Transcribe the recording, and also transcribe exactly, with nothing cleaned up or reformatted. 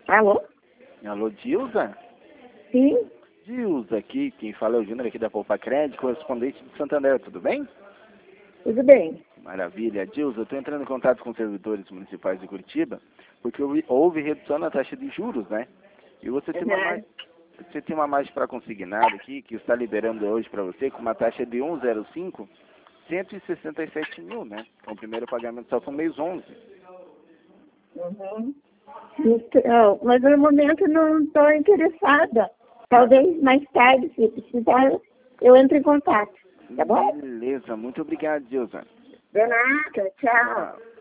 Alô? Alô, Dilza? Sim? Dilza aqui, quem fala é o Júnior aqui da Poupa Crédito, correspondente de Santander, tudo bem? Tudo bem. Maravilha. Dilza, eu estou entrando em contato com os servidores municipais de Curitiba, porque houve, houve redução na taxa de juros, né? E você tem uma, mar- você tem uma margem para consignado aqui, que está liberando hoje para você, com uma taxa de um vírgula zero cinco, cento e sessenta e sete mil, né? Com o primeiro pagamento só para o mês onze. Uhum. Então, mas no momento não estou interessada. Talvez mais tarde, se precisar, eu entre em contato. Tá bom? Beleza, muito obrigado, Dilza. De nada, tchau. Tchau.